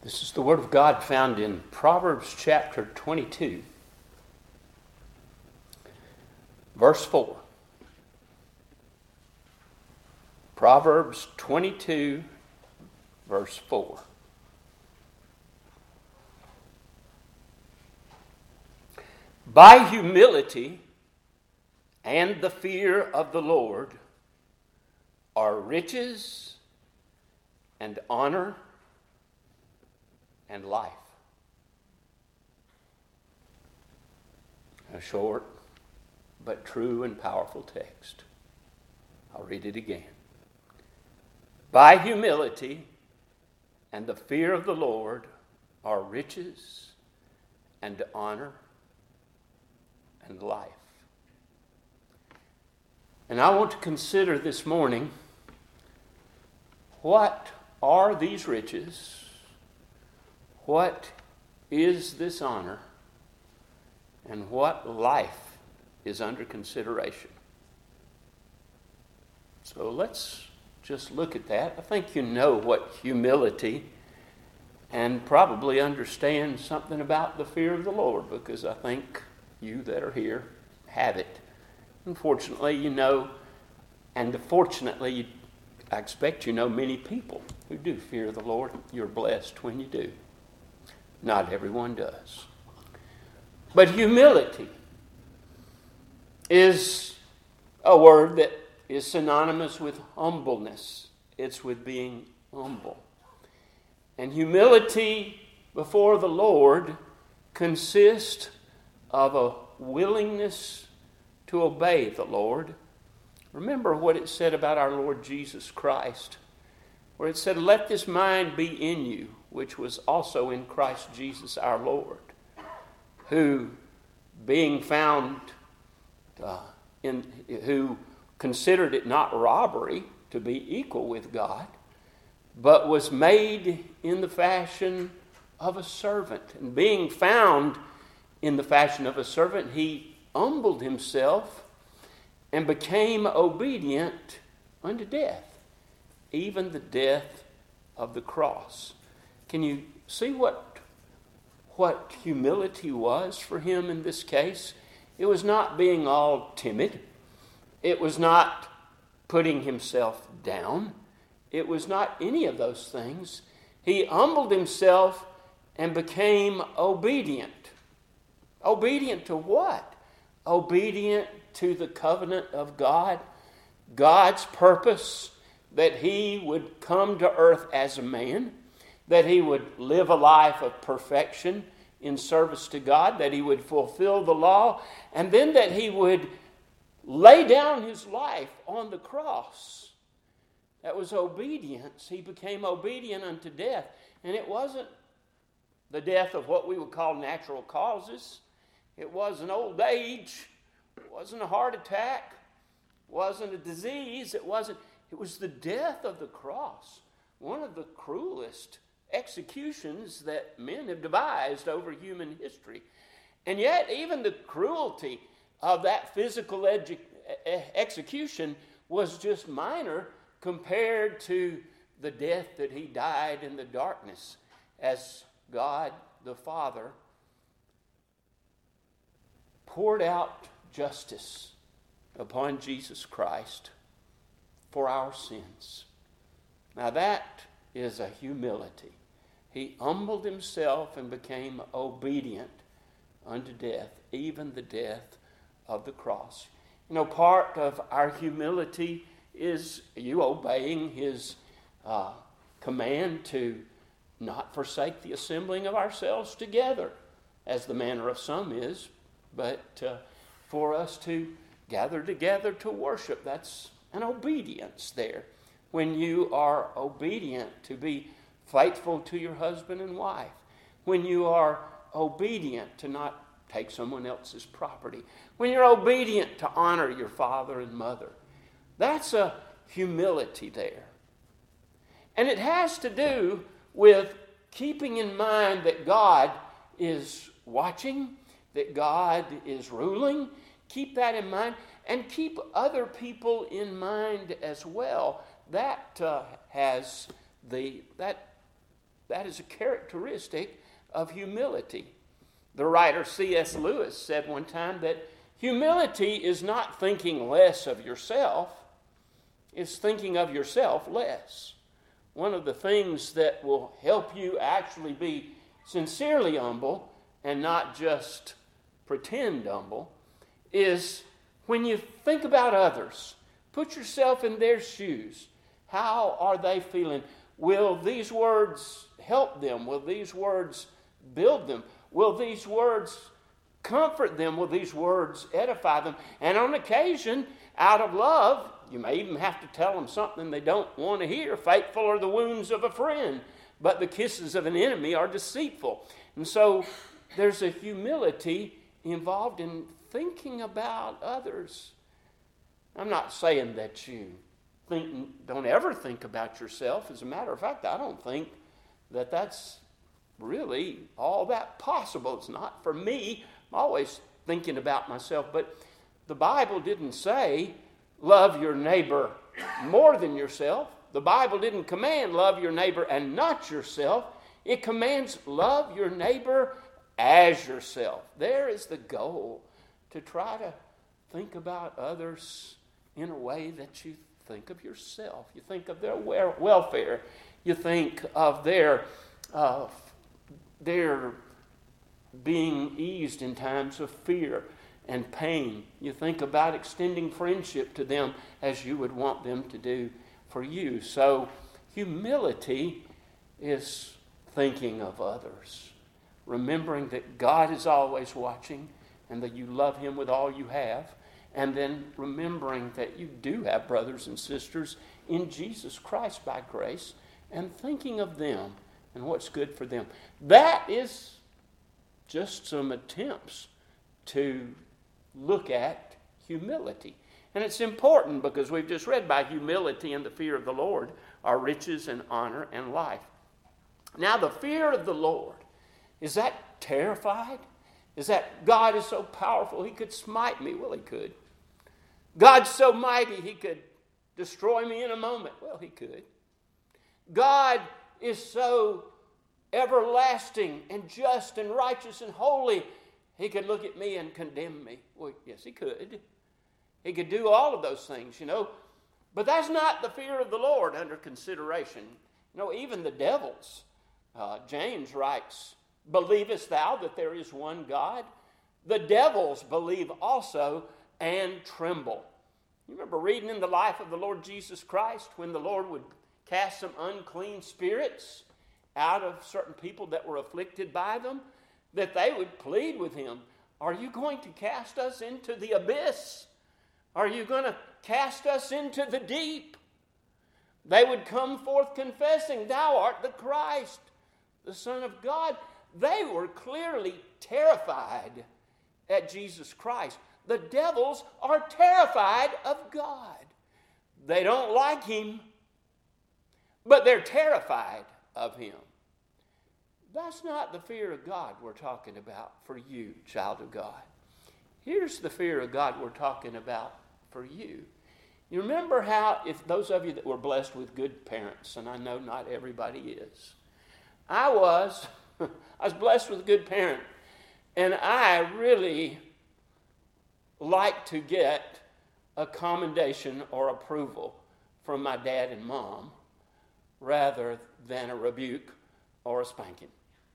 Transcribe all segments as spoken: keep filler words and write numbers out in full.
This is the Word of God found in Proverbs chapter twenty-two, verse four. Proverbs twenty-two, verse four. By humility and the fear of the Lord are riches and honor and life. A short but true and powerful text. I'll read it again. By humility and the fear of the Lord are riches and honor and life. And I want to consider this morning, what are these riches? What is this honor? And what life is under consideration? So let's just look at that. I think you know what humility, and probably understand something about the fear of the Lord, because I think you that are here have it. Unfortunately, you know, and fortunately, I expect you know many people who do fear the Lord. You're blessed when you do. Not everyone does. But humility is a word that is synonymous with humbleness. It's with being humble. And humility before the Lord consists of a willingness to obey the Lord. Remember what it said about our Lord Jesus Christ, where it said, "Let this mind be in you, which was also in Christ Jesus our Lord, who being found uh, in, who considered it not robbery to be equal with God, but was made in the fashion of a servant. And being found in the fashion of a servant, he humbled himself and became obedient unto death, even the death of the cross." Can you see what, what humility was for him in this case? It was not being all timid. It was not putting himself down. It was not any of those things. He humbled himself and became obedient. Obedient to what? Obedient to the covenant of God, God's purpose that he would come to earth as a man, that he would live a life of perfection in service to God, that he would fulfill the law, and then that he would lay down his life on the cross. That was obedience. He became obedient unto death. And it wasn't the death of what we would call natural causes. It wasn't old age. It wasn't a heart attack. It wasn't a disease. It wasn't. It was the death of the cross. One of the cruelest executions that men have devised over human history. And yet, even the cruelty of that physical edu- execution was just minor compared to the death that he died in the darkness, as God the Father poured out justice upon Jesus Christ for our sins. Now that is a humility. He humbled himself and became obedient unto death, even the death of the cross. You know, part of our humility is you obeying his uh, command to not forsake the assembling of ourselves together, as the manner of some is, but uh, for us to gather together to worship. That's an obedience there. When you are obedient to be faithful to your husband and wife, when you are obedient to not take someone else's property, when you're obedient to honor your father and mother, that's a humility there. And it has to do with keeping in mind that God is watching, that God is ruling. Keep that in mind, and keep other people in mind as well. That uh, has the that That is a characteristic of humility. The writer C S Lewis said one time that humility is not thinking less of yourself, it's thinking of yourself less. One of the things that will help you actually be sincerely humble and not just pretend humble is when you think about others, put yourself in their shoes. How are they feeling? Will these words help them? Will these words build them? Will these words comfort them? Will these words edify them? And on occasion, out of love, you may even have to tell them something they don't want to hear. Faithful are the wounds of a friend, but the kisses of an enemy are deceitful. And so there's a humility involved in thinking about others. I'm not saying that you think, don't ever think about yourself. As a matter of fact, I don't think that that's really all that possible. It's not for me. I'm always thinking about myself. But the Bible didn't say, love your neighbor more than yourself. The Bible didn't command love your neighbor and not yourself. It commands love your neighbor as yourself. There is the goal, to try to think about others in a way that you think of yourself. You think of their welfare. You think of their uh, their being eased in times of fear and pain. You think about extending friendship to them as you would want them to do for you. So humility is thinking of others, remembering that God is always watching and that you love him with all you have, and then remembering that you do have brothers and sisters in Jesus Christ by grace, and thinking of them and what's good for them. That is just some attempts to look at humility. And it's important because we've just read, by humility and the fear of the Lord are riches and honor and life. Now, the fear of the Lord, is that terrified? Is that God is so powerful he could smite me? Well, he could. God's so mighty he could destroy me in a moment? Well, he could. God is so everlasting and just and righteous and holy, he could look at me and condemn me. Well, yes, he could. He could do all of those things, you know. But that's not the fear of the Lord under consideration. You know, even the devils, uh, James writes, believest thou that there is one God? The devils believe also and tremble. You remember reading in the life of the Lord Jesus Christ when the Lord would cast some unclean spirits out of certain people that were afflicted by them, that they would plead with him, are you going to cast us into the abyss? Are you going to cast us into the deep? They would come forth confessing, thou art the Christ, the Son of God. They were clearly terrified at Jesus Christ. The devils are terrified of God. They don't like him, but they're terrified of him. That's not the fear of God we're talking about for you, child of God. Here's the fear of God we're talking about for you. You remember how, if those of you that were blessed with good parents, and I know not everybody is, I was, I was blessed with a good parent, and I really like to get a commendation or approval from my dad and mom rather than a rebuke or a spanking.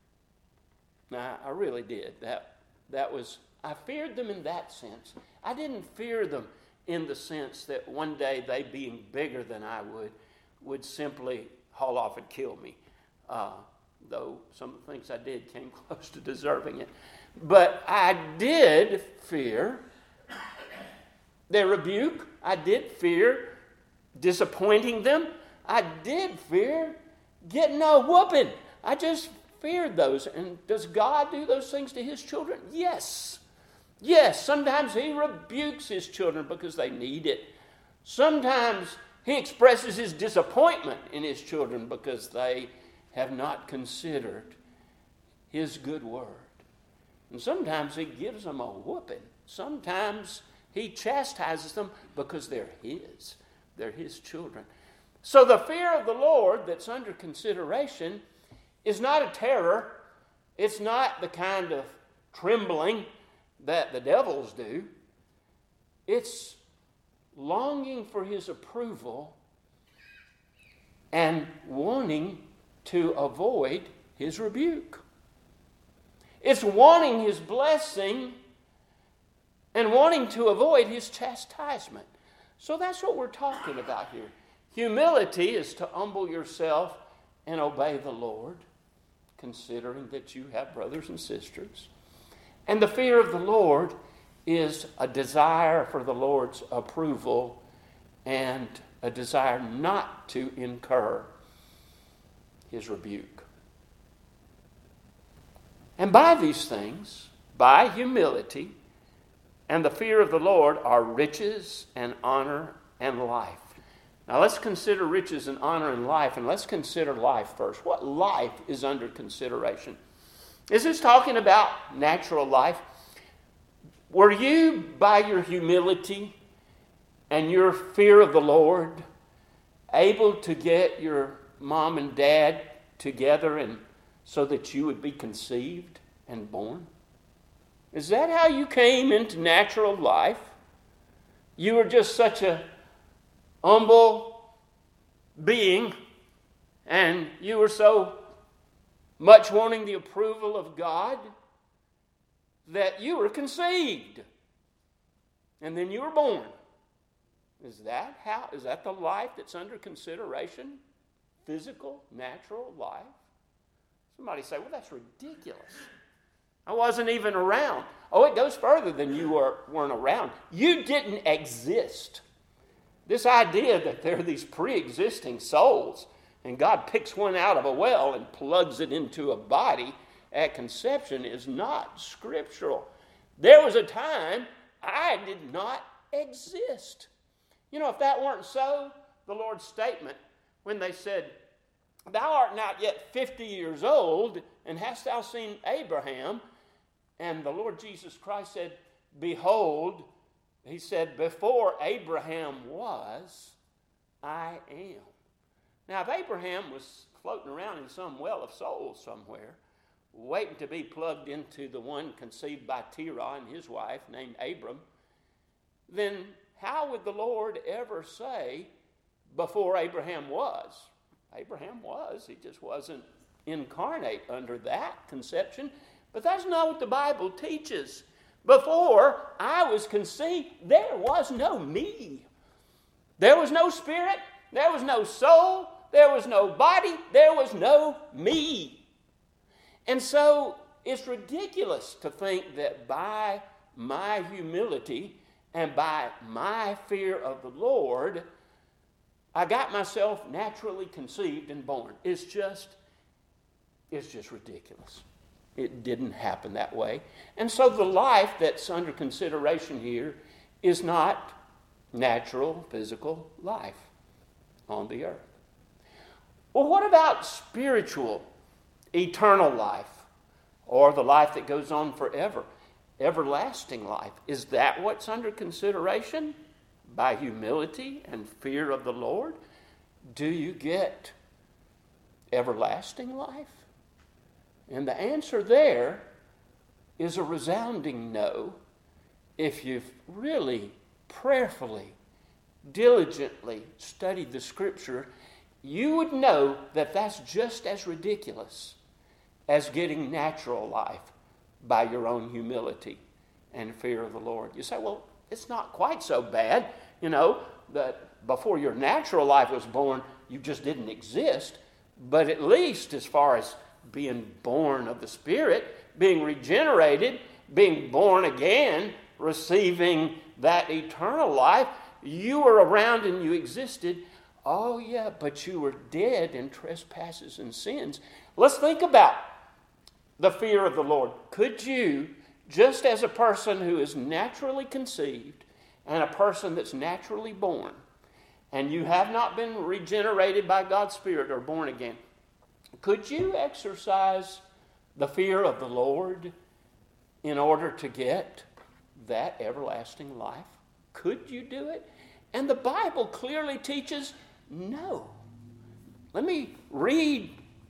Now, I really did. That, that was, I feared them in that sense. I didn't fear them in the sense that one day they, being bigger than I would, would simply haul off and kill me. Uh, though some of the things I did came close to deserving it. But I did fear their rebuke. I did fear disappointing them. I did fear getting a whooping. I just feared those. And does God do those things to his children? Yes. Yes, sometimes he rebukes his children because they need it. Sometimes he expresses his disappointment in his children because they have not considered his good word. And sometimes he gives them a whooping. Sometimes he chastises them because they're his. They're his children. So the fear of the Lord that's under consideration is not a terror. It's not the kind of trembling that the devils do. It's longing for his approval and wanting to avoid his rebuke. It's wanting his blessing and wanting to avoid his chastisement. So that's what we're talking about here. Humility is to humble yourself and obey the Lord, considering that you have brothers and sisters. And the fear of the Lord is a desire for the Lord's approval and a desire not to incur his rebuke. And by these things, by humility and the fear of the Lord, are riches and honor and life. Now let's consider riches and honor and life, and let's consider life first. What life is under consideration? Is this talking about natural life? Were you, by your humility and your fear of the Lord, able to get your mom and dad together and so that you would be conceived and born? Is that how you came into natural life? You were just such a humble being, and you were so much wanting the approval of God that you were conceived, and then you were born. Is that how? Is that the life that's under consideration? Physical, natural life? Somebody say, well, that's ridiculous. I wasn't even around. Oh, it goes further than you were, weren't around. You didn't exist. This idea that there are these pre-existing souls and God picks one out of a well and plugs it into a body at conception is not scriptural. There was a time I did not exist. You know, if that weren't so, the Lord's statement when they said, thou art not yet fifty years old, and hast thou seen Abraham? And the Lord Jesus Christ said, behold, he said, before Abraham was, I am. Now, if Abraham was floating around in some well of souls somewhere, waiting to be plugged into the one conceived by Terah and his wife named Abram, then how would the Lord ever say, before Abraham was? Abraham was. He just wasn't incarnate under that conception. But that's not what the Bible teaches. Before I was conceived, there was no me. There was no spirit. There was no soul. There was no body. There was no me. And so it's ridiculous to think that by my humility and by my fear of the Lord, I got myself naturally conceived and born. It's just, it's just ridiculous. It didn't happen that way. And so the life that's under consideration here is not natural, physical life on the earth. Well, what about spiritual, eternal life, or the life that goes on forever, everlasting life? Is that what's under consideration? By humility and fear of the Lord, do you get everlasting life? And the answer there is a resounding no. If you've really prayerfully, diligently studied the Scripture, you would know that that's just as ridiculous as getting natural life by your own humility and fear of the Lord. You say, well, it's not quite so bad, you know, that before your natural life was born, you just didn't exist. But at least as far as being born of the Spirit, being regenerated, being born again, receiving that eternal life, you were around and you existed. Oh yeah, but you were dead in trespasses and sins. Let's think about the fear of the Lord. Could you, just as a person who is naturally conceived and a person that's naturally born, and you have not been regenerated by God's Spirit or born again, could you exercise the fear of the Lord in order to get that everlasting life? Could you do it? And the Bible clearly teaches no. Let me read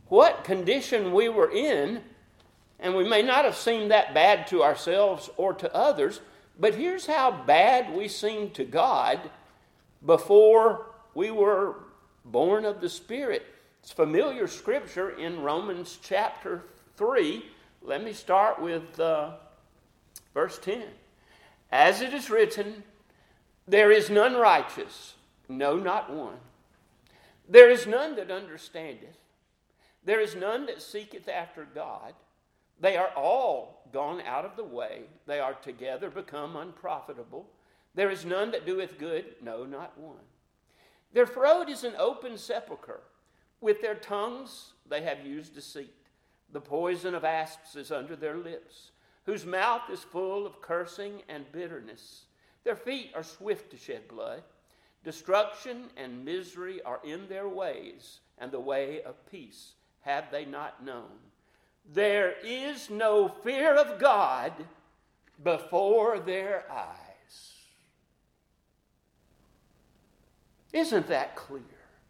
what condition we were in, and we may not have seemed that bad to ourselves or to others, but here's how bad we seemed to God before we were born of the Spirit. It's familiar scripture in Romans chapter three. Let me start with uh, verse ten. As it is written, there is none righteous, no, not one. There is none that understandeth. There is none that seeketh after God. They are all gone out of the way. They are together become unprofitable. There is none that doeth good, no, not one. Their throat is an open sepulchre. With their tongues they have used deceit. The poison of asps is under their lips, whose mouth is full of cursing and bitterness. Their feet are swift to shed blood. Destruction and misery are in their ways, and the way of peace have they not known. There is no fear of God before their eyes. Isn't that clear?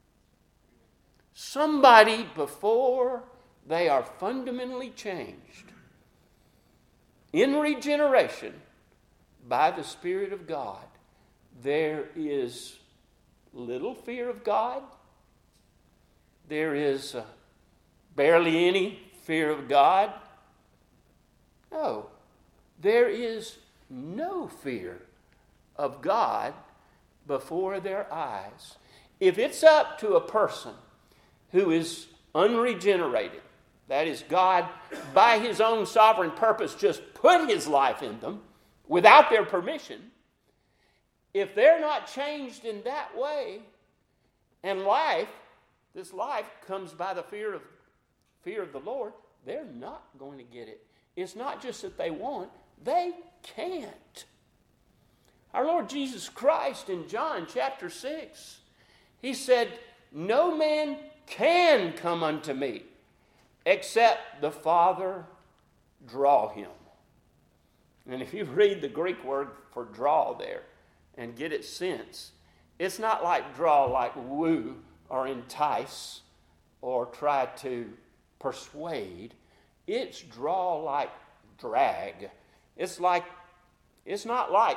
Somebody, before they are fundamentally changed in regeneration by the Spirit of God, there is little fear of God. There is uh, barely any fear of God. No, there is no fear of God before their eyes. If it's up to a person who is unregenerated, that is, God, by his own sovereign purpose, just put his life in them without their permission, if they're not changed in that way, and life, this life comes by the fear of fear of the Lord, they're not going to get it. It's not just that they won't, they can't. Our Lord Jesus Christ in John chapter six, he said, no man can come unto me except the Father draw him. And if you read the Greek word for draw there and get its sense, it's not like draw like woo or entice or try to persuade. It's draw like drag. It's like, it's not like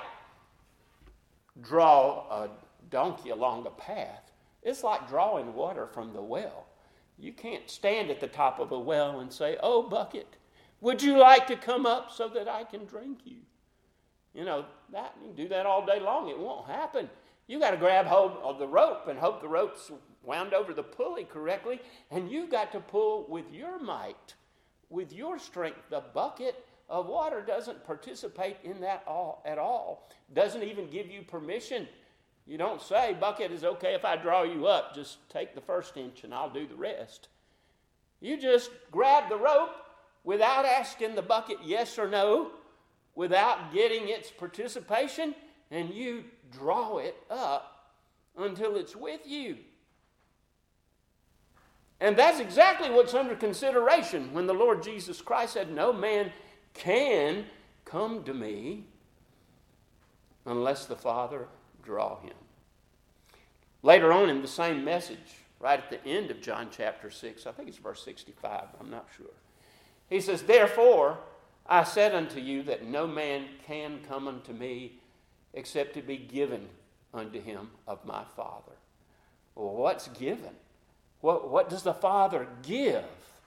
draw a donkey along a path. It's like drawing water from the well. You can't stand at the top of a well and say, oh, bucket, would you like to come up so that I can drink you? You know, that you can do that all day long. It won't happen. You got to grab hold of the rope and hope the rope's wound over the pulley correctly, and you've got to pull with your might, with your strength. The bucket of water doesn't participate in that all, at all. Doesn't even give you permission. You don't say, bucket is okay if I draw you up. Just take the first inch and I'll do the rest. You just grab the rope without asking the bucket yes or no, without getting its participation, and you draw it up until it's with you. And that's exactly what's under consideration when the Lord Jesus Christ said, no man can come to me unless the Father draw him. Later on in the same message, right at the end of John chapter six, I think it's verse sixty-five, I'm not sure. He says, therefore I said unto you that no man can come unto me except to be given unto him of my Father. Well, what's given? What, what does the Father give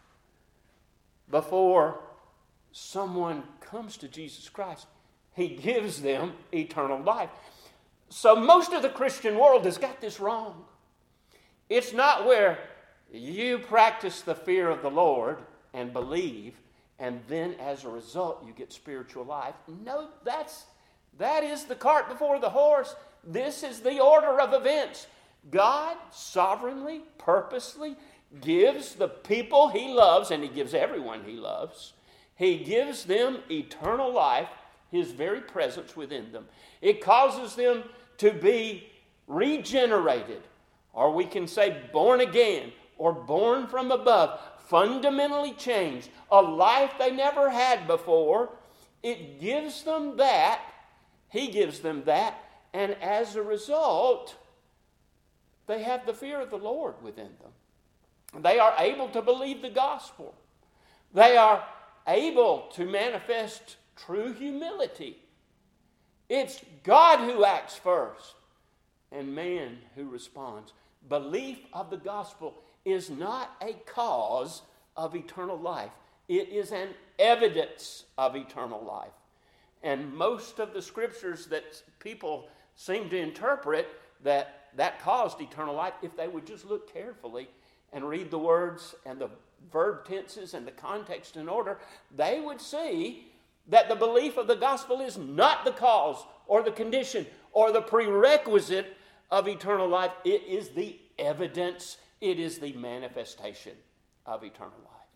before someone comes to Jesus Christ? He gives them eternal life. So most of the Christian world has got this wrong. It's not where you practice the fear of the Lord and believe, and then as a result you get spiritual life. No, that's that is the cart before the horse. This is the order of events. God sovereignly, purposely gives the people he loves, and he gives everyone he loves, he gives them eternal life, his very presence within them. It causes them to be regenerated, or we can say born again, or born from above, fundamentally changed, a life they never had before. It gives them that, he gives them that, and as a result, they have the fear of the Lord within them. They are able to believe the gospel. They are able to manifest true humility. It's God who acts first and man who responds. Belief of the gospel is not a cause of eternal life. It is an evidence of eternal life. And most of the scriptures that people seem to interpret that that caused eternal life, if they would just look carefully and read the words and the verb tenses and the context in order, they would see that the belief of the gospel is not the cause or the condition or the prerequisite of eternal life. It is the evidence. It is the manifestation of eternal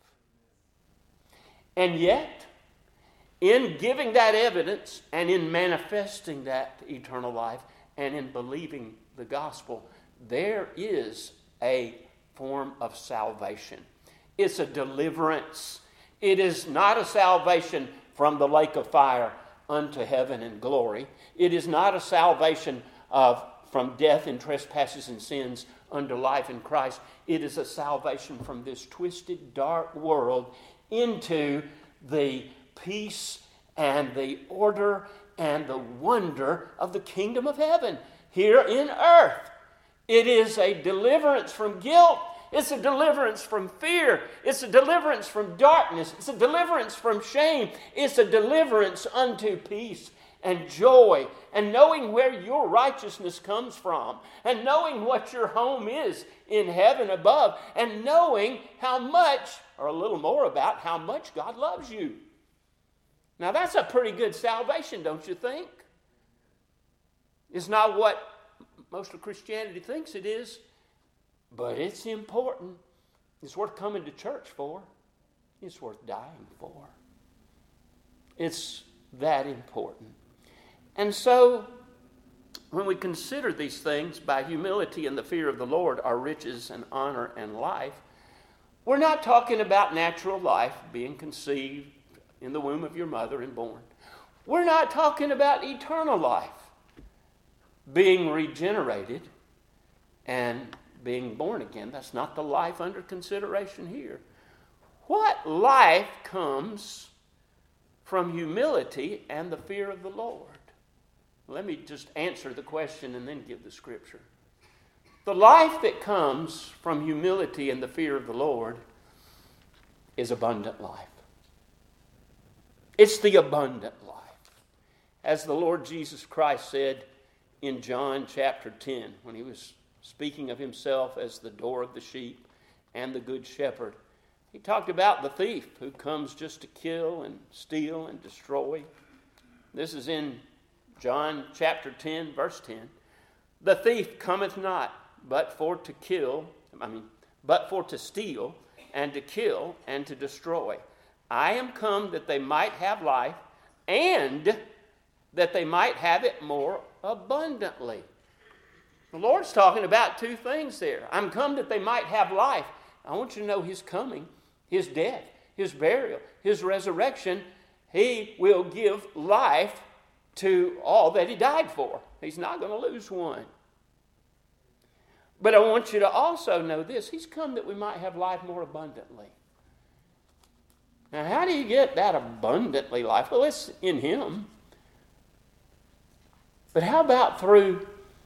life. And yet, in giving that evidence and in manifesting that eternal life and in believing the gospel, there is a form of salvation. It's a deliverance. It is not a salvation from the lake of fire unto heaven and glory. It is not a salvation of from death and trespasses and sins unto life in Christ. It is a salvation from this twisted, dark world into the peace and the order and the wonder of the kingdom of heaven here in earth. It is a deliverance from guilt. It's a deliverance from fear. It's a deliverance from darkness. It's a deliverance from shame. It's a deliverance unto peace and joy, and knowing where your righteousness comes from, and knowing what your home is in heaven above, and knowing how much, or a little more about how much God loves you. Now that's a pretty good salvation, don't you think? It's not what most of Christianity thinks it is, but it's important. It's worth coming to church for. It's worth dying for. It's that important. And so, when we consider these things, by humility and the fear of the Lord, our riches and honor and life, we're not talking about natural life being conceived in the womb of your mother and born. We're not talking about eternal life being regenerated and being born again. That's not the life under consideration here. What life comes from humility and the fear of the Lord? Let me just answer the question and then give the scripture. The life that comes from humility and the fear of the Lord is abundant life. It's the abundant life. As the Lord Jesus Christ said in John chapter ten, when he was speaking of himself as the door of the sheep and the good shepherd, he talked about the thief who comes just to kill and steal and destroy. This is in John chapter ten, verse ten. The thief cometh not, but for to kill, I mean, but for to steal and to kill and to destroy. I am come that they might have life, and that they might have it more abundantly. The Lord's talking about two things there. I'm come that they might have life. I want you to know His coming, His death, His burial, His resurrection. He will give life to all that He died for. He's not going to lose one. But I want you to also know this. He's come that we might have life more abundantly. Now, how do you get that abundantly life? Well, it's in Him. But how about through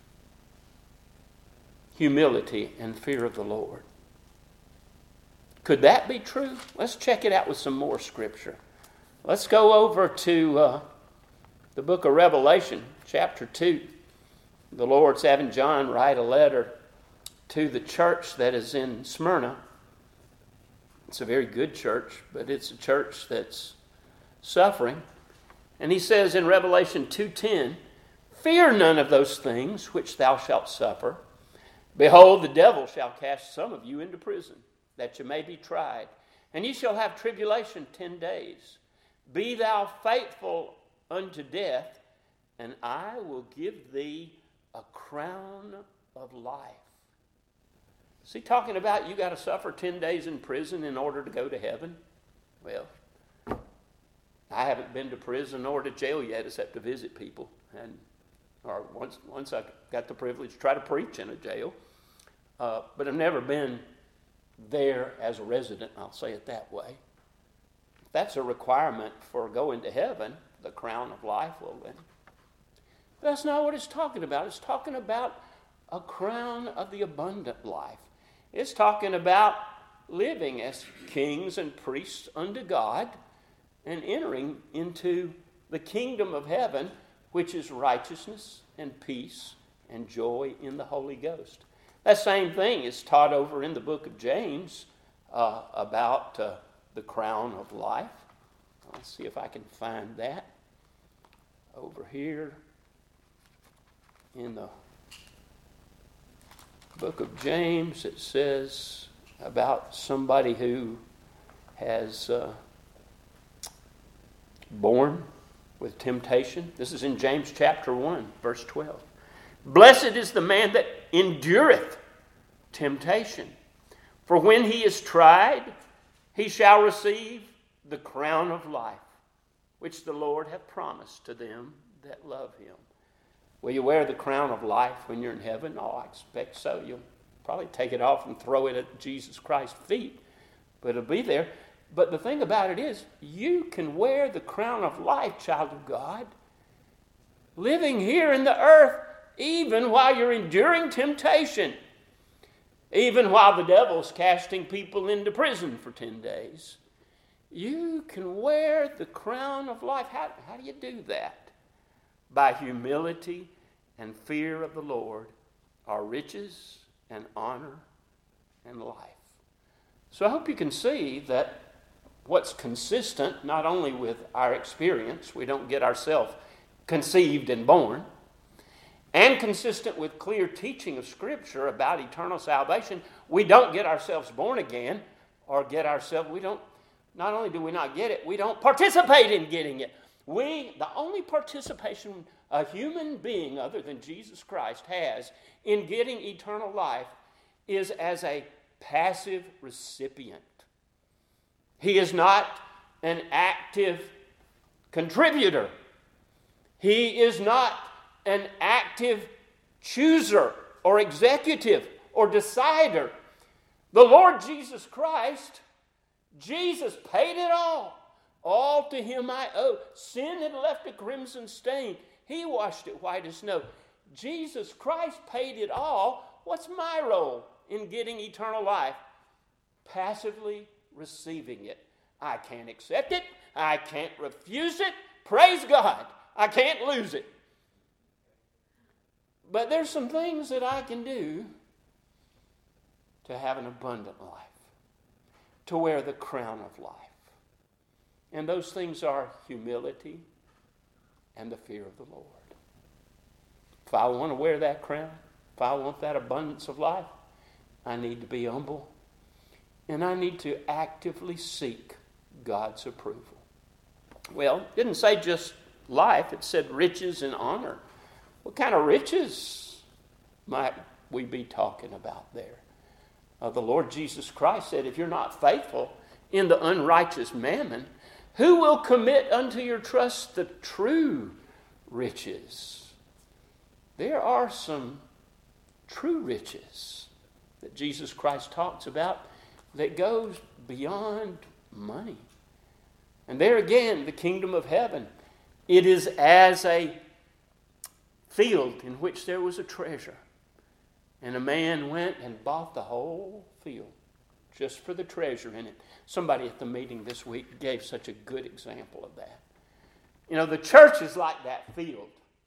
humility and fear of the Lord? Could that be true? Let's check it out with some more scripture. Let's go over to uh, the book of Revelation, chapter two. The Lord's having John write a letter to the church that is in Smyrna. It's a very good church, but it's a church that's suffering. And he says in Revelation two ten, fear none of those things which thou shalt suffer. Behold, the devil shall cast some of you into prison, that you may be tried. And ye shall have tribulation ten days. Be thou faithful unto death, and I will give thee a crown of life. Is he talking about you got to suffer ten days in prison in order to go to heaven? Well, I haven't been to prison or to jail yet except to visit people. And or once once I got the privilege to try to preach in a jail. Uh, but I've never been there as a resident, I'll say it that way. If that's a requirement for going to heaven, the crown of life, well then. That's not what it's talking about. It's talking about a crown of the abundant life. It's talking about living as kings and priests unto God and entering into the kingdom of heaven, which is righteousness and peace and joy in the Holy Ghost. That same thing is taught over in the book of James uh, about uh, the crown of life. Let's see if I can find that over here in the book of James. It says about somebody who has uh, borne with temptation. This is in James chapter one, verse twelve. Blessed is the man that endureth temptation, for when he is tried, he shall receive the crown of life, which the Lord hath promised to them that love him. Will you wear the crown of life when you're in heaven? Oh, I expect so. You'll probably take it off and throw it at Jesus Christ's feet, but it'll be there. But the thing about it is, you can wear the crown of life, child of God, living here in the earth, even while you're enduring temptation, even while the devil's casting people into prison for ten days. You can wear the crown of life. How, how do you do that? By humility and fear of the Lord are riches and honor and life. So I hope you can see that what's consistent not only with our experience, we don't get ourselves conceived and born, and consistent with clear teaching of Scripture about eternal salvation, we don't get ourselves born again or get ourselves, we don't, not only do we not get it, we don't participate in getting it. We, the only participation a human being other than Jesus Christ has in getting eternal life is as a passive recipient. He is not an active contributor. He is not an active chooser or executive or decider. The Lord Jesus Christ, Jesus paid it all. All to him I owe. Sin had left a crimson stain. He washed it white as snow. Jesus Christ paid it all. What's my role in getting eternal life? Passively receiving it. I can't accept it. I can't refuse it. Praise God. I can't lose it. But there's some things that I can do to have an abundant life, to wear the crown of life. And those things are humility and the fear of the Lord. If I want to wear that crown, if I want that abundance of life, I need to be humble. And I need to actively seek God's approval. Well, it didn't say just life. It said riches and honor. What kind of riches might we be talking about there? Uh, the Lord Jesus Christ said, if you're not faithful in the unrighteous mammon, who will commit unto your trust the true riches? There are some true riches that Jesus Christ talks about that goes beyond money. And there again, the kingdom of heaven, it is as a field in which there was a treasure. And a man went and bought the whole field just for the treasure in it. Somebody at the meeting this week gave such a good example of that. You know, the church is like that field.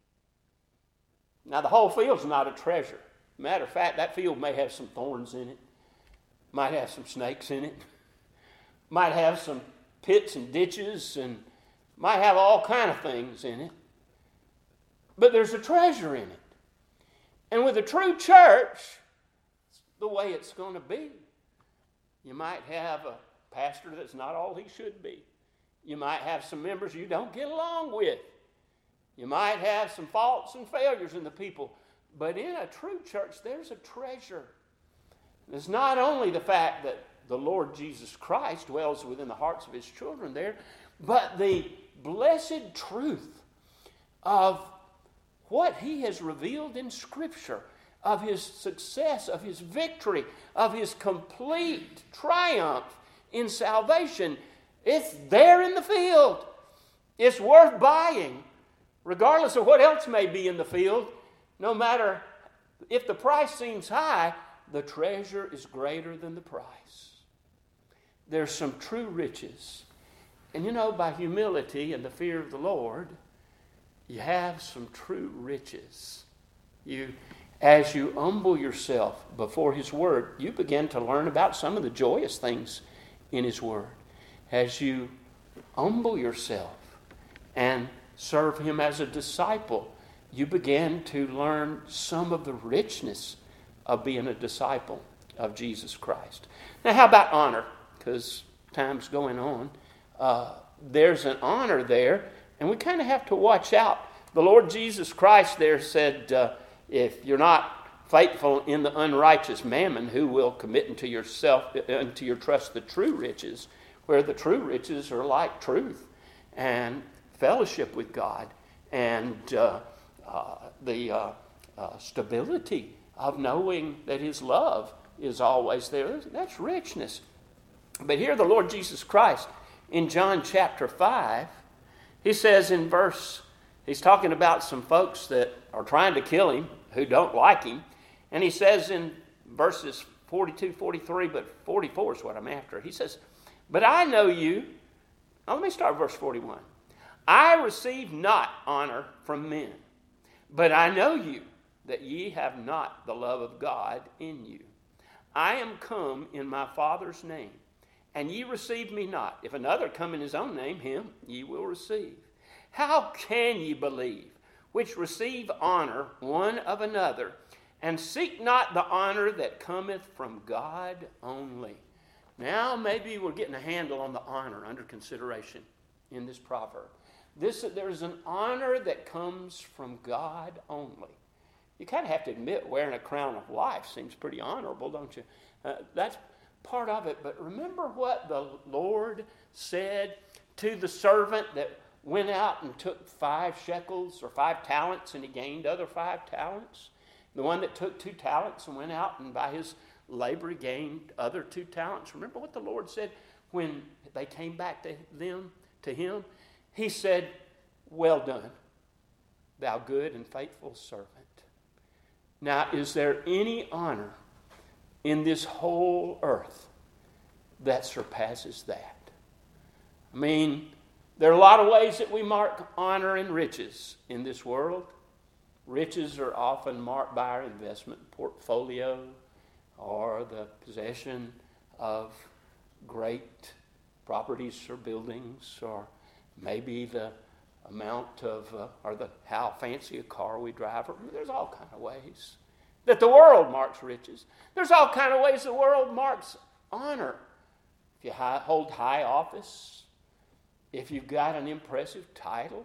Now, the whole field's not a treasure. Matter of fact, that field may have some thorns in it, might have some snakes in it, might have some pits and ditches, and might have all kind of things in it. But there's a treasure in it. And with a true church, it's the way it's going to be. You might have a pastor that's not all he should be. You might have some members you don't get along with. You might have some faults and failures in the people. But in a true church, there's a treasure. It's not only the fact that the Lord Jesus Christ dwells within the hearts of his children there, but the blessed truth of what he has revealed in Scripture of his success, of his victory, of his complete triumph in salvation. It's there in the field. It's worth buying, regardless of what else may be in the field. No matter if the price seems high, the treasure is greater than the price. There's some true riches. And you know, by humility and the fear of the Lord, you have some true riches. You, as you humble yourself before His Word, you begin to learn about some of the joyous things in His Word. As you humble yourself and serve Him as a disciple, you begin to learn some of the richness of being a disciple of Jesus Christ. Now, how about honor? Because time's going on. Uh, there's an honor there, and we kind of have to watch out. The Lord Jesus Christ there said, uh, if you're not faithful in the unrighteous mammon, who will commit unto yourself, unto your trust the true riches, where the true riches are like truth and fellowship with God and uh, uh, the uh, uh, stability of knowing that His love is always there. That's richness. But here the Lord Jesus Christ in John chapter five, He says in verse, He's talking about some folks that are trying to kill Him, who don't like Him. And He says in verses forty-two, forty-three, but forty-four is what I'm after. He says, but I know you. Now let me start verse forty-one. I receive not honor from men, but I know you, that ye have not the love of God in you. I am come in my Father's name, and ye receive me not. If another come in his own name, him ye will receive. How can ye believe, which receive honor one of another, and seek not the honor that cometh from God only? Now maybe we're getting a handle on the honor under consideration in this proverb. This, there's an honor that comes from God only. You kind of have to admit wearing a crown of life seems pretty honorable, don't you? Uh, that's part of it. But remember what the Lord said to the servant that went out and took five shekels or five talents and he gained other five talents? The one that took two talents and went out and by his labor gained other two talents. Remember what the Lord said when they came back to them, to him? He said, well done, thou good and faithful servant. Now, is there any honor in this whole earth that surpasses that? I mean, there are a lot of ways that we mark honor and riches in this world. Riches are often marked by our investment portfolio or the possession of great properties or buildings, or maybe the amount of, uh, or the how fancy a car we drive. There's all kind of ways that the world marks riches. There's all kind of ways the world marks honor. If you high, hold high office, if you've got an impressive title,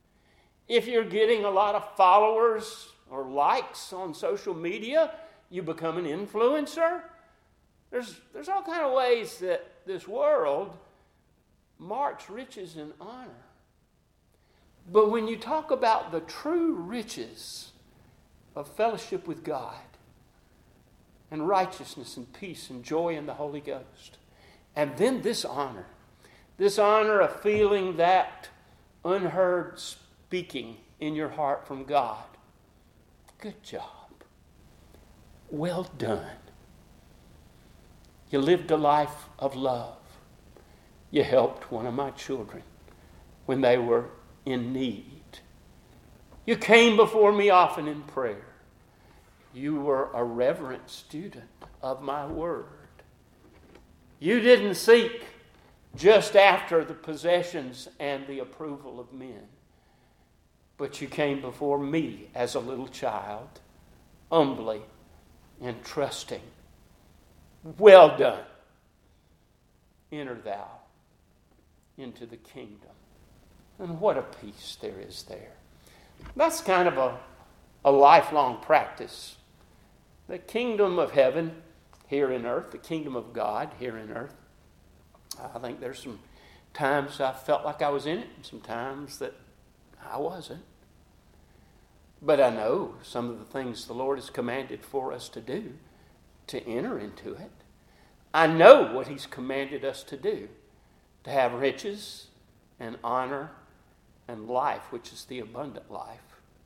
if you're getting a lot of followers or likes on social media, you become an influencer. There's, there's all kind of ways that this world marks riches and honor. But when you talk about the true riches of fellowship with God and righteousness and peace and joy in the Holy Ghost, and then this honor, this honor of feeling that unheard speaking in your heart from God, good job. Well done. You lived a life of love. You helped one of my children when they were in need. You came before me often in prayer. You were a reverent student of my word. You didn't seek just after the possessions and the approval of men, but you came before me as a little child, humbly and trusting. Well done. Enter thou into the kingdom. And what a peace there is there. That's kind of a, a lifelong practice. The kingdom of heaven here in earth, the kingdom of God here in earth. I think there's some times I felt like I was in it, and some times that I wasn't. But I know some of the things the Lord has commanded for us to do, to enter into it. I know what He's commanded us to do, to have riches and honor and life, which is the abundant life.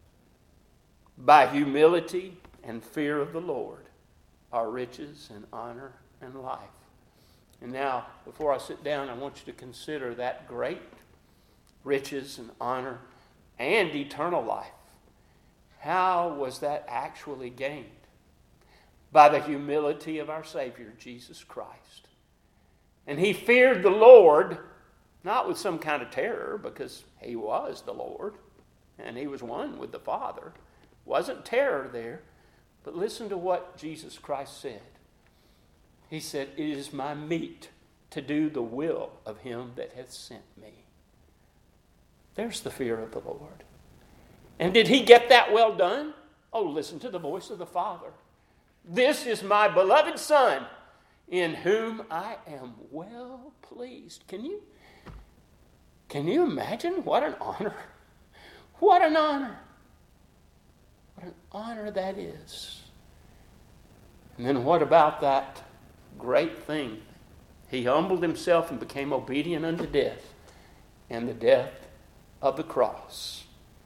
By humility and fear of the Lord are riches and honor and life. And now, before I sit down, I want you to consider that great riches and honor and eternal life. How was that actually gained? By the humility of our Savior, Jesus Christ. And He feared the Lord, not with some kind of terror, because He was the Lord, and He was one with the Father. Wasn't terror there, but listen to what Jesus Christ said. He said, "It is my meat to do the will of Him that hath sent me." There's the fear of the Lord. And did He get that well done? Oh, listen to the voice of the Father. "This is my beloved Son, in whom I am well pleased." Can you, can you imagine what an honor? What an honor. What an honor that is. And then what about that great thing? He humbled Himself and became obedient unto death, and the death of the cross.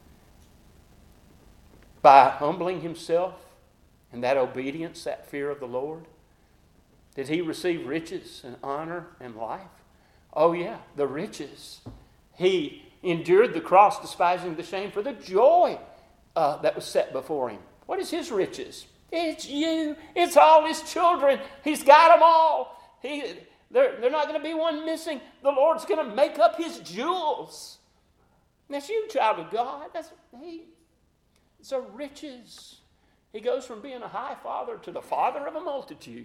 By humbling Himself and that obedience, that fear of the Lord, did He receive riches and honor and life? Oh yeah, the riches. He endured the cross, despising the shame, for the joy uh, that was set before Him. What is His riches? It's you. It's all His children. He's got them all. He, they're, they're not going to be one missing. The Lord's going to make up His jewels. And that's you, child of God. That's He. It's a riches. He goes from being a high father to the father of a multitude.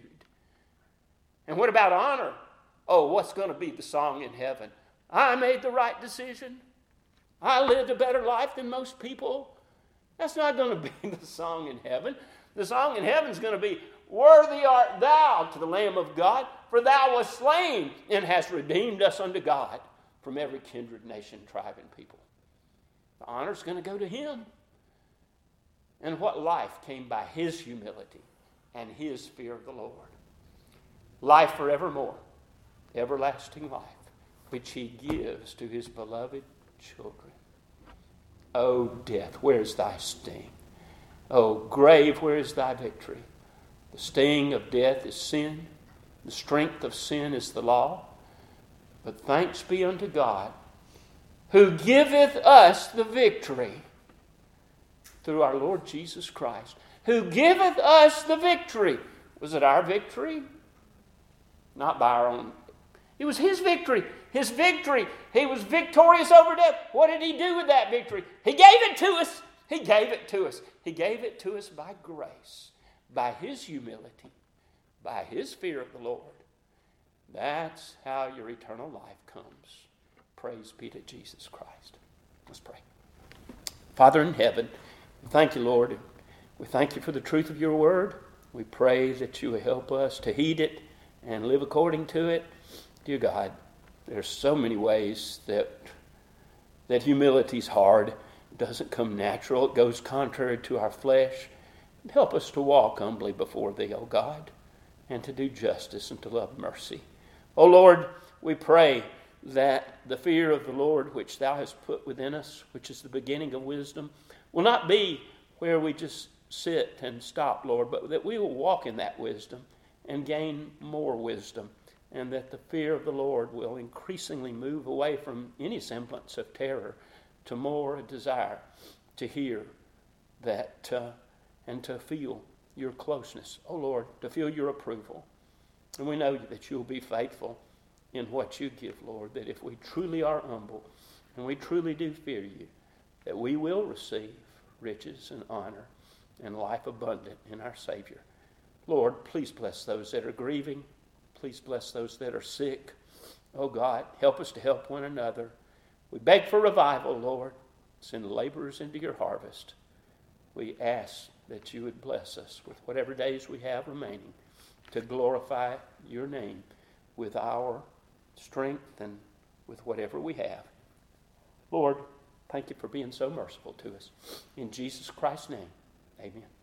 And what about honor? Oh, what's going to be the song in heaven? I made the right decision. I lived a better life than most people. That's not going to be the song in heaven. The song in heaven is going to be, "Worthy art thou to the Lamb of God, for thou wast slain and hast redeemed us unto God from every kindred, nation, tribe, and people." The honor is going to go to Him. And what life came by His humility and His fear of the Lord? Life forevermore, everlasting life, which He gives to His beloved children. O death, where is thy sting? O grave, where is thy victory? The sting of death is sin. The strength of sin is the law. But thanks be unto God, who giveth us the victory through our Lord Jesus Christ, who giveth us the victory. Was it our victory? Not by our own. It was His victory. His victory. He was victorious over death. What did He do with that victory? He gave it to us. He gave it to us. He gave it to us by grace, by His humility, by His fear of the Lord. That's how your eternal life comes. Praise be to Jesus Christ. Let's pray. Father in heaven, thank you, Lord. We thank you for the truth of your word. We pray that you will help us to heed it and live according to it. Dear God, there's so many ways that that humility is hard. It doesn't come natural. It goes contrary to our flesh. Help us to walk humbly before Thee, O God, and to do justice and to love mercy. O Lord, we pray that the fear of the Lord which Thou hast put within us, which is the beginning of wisdom, will not be where we just sit and stop, Lord, but that we will walk in that wisdom and gain more wisdom, and that the fear of the Lord will increasingly move away from any semblance of terror to more a desire to hear that uh, and to feel your closeness. Oh Lord, to feel your approval. And we know that you'll be faithful in what you give, Lord, that if we truly are humble and we truly do fear you, that we will receive riches and honor and life abundant in our Savior. Lord, please bless those that are grieving. Please bless those that are sick. Oh God, help us to help one another. We beg for revival, Lord. Send laborers into your harvest. We ask that you would bless us with whatever days we have remaining to glorify your name with our strength and with whatever we have. Lord, Thank you for being so merciful to us. In Jesus Christ's name, amen.